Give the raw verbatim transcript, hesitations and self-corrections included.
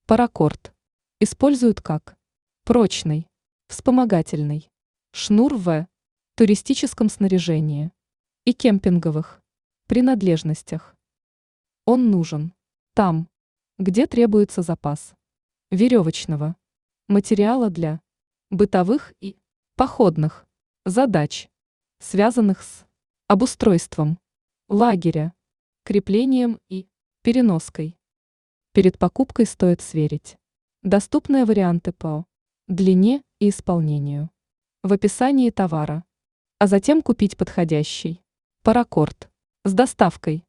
Паракорд используют как прочный, вспомогательный шнур в туристическом снаряжении и кемпинговых принадлежностях. Он нужен там, где требуется запас веревочного материала для бытовых и походных задач, связанных с обустройством лагеря, креплением и переноской. Перед покупкой стоит сверить доступные варианты по длине и исполнению в описании товара, а затем купить подходящий паракорд с доставкой.